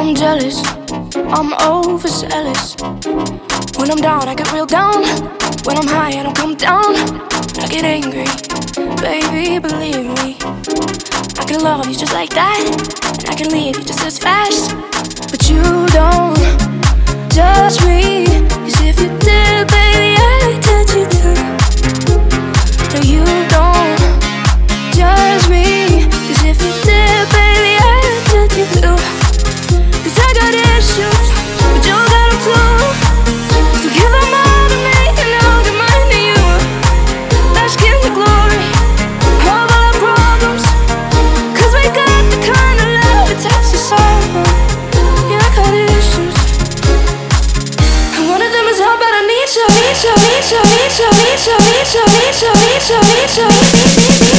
I'm jealous, I'm overzealous. When I'm down, I get real down. When I'm high, I don't come down. I get angry, baby, believe me. I can love you just like that, and I can leave you just as fast. But you don't judge me as if you did, baby, I did you too. No, you don't judge me as if you did, baby, I did you too. Cause I got issues, but you got them too. So give them all to me and I'll give mine to you. Bask in the glory of all our problems, cause we got the kind of love that takes us over. Yeah, I got issues, and one of them is how bad I need you, need you, need you, need you, need you, need you, need you, need you, need you, need you.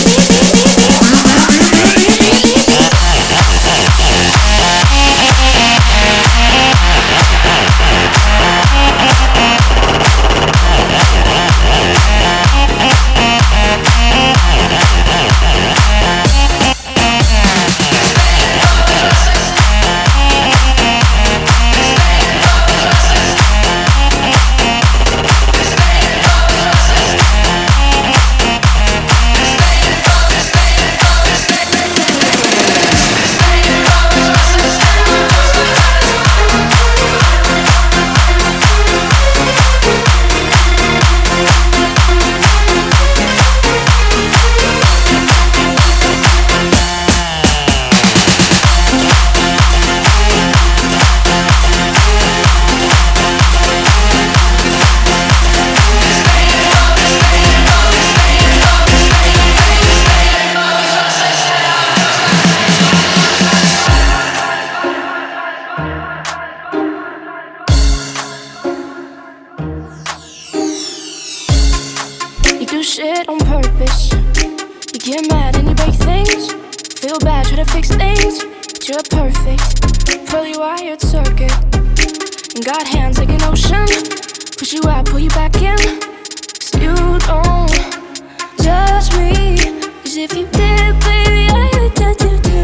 Do shit on purpose. You get mad and you break things. Feel bad, try to fix things, but you're perfect, fully wired circuit. And got hands like an ocean. Push you out, pull you back in. Cause you don't judge me as if you did, baby, I did you too.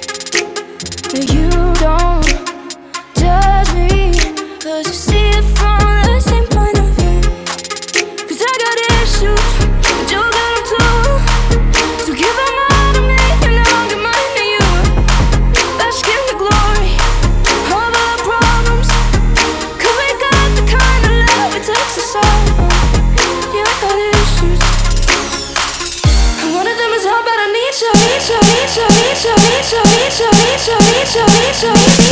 No, you don't judge me, cause you see it from the same point of view. Cause I got issues, but you got them too. So give them all to me and I'll give mine to you. Bask in the glory of all our problems, cause we got the kind of love it takes us over. Yeah, I got issues, and one of them is how bad I need you, need you, need you, need you, need you, need you, need you, need you, need you.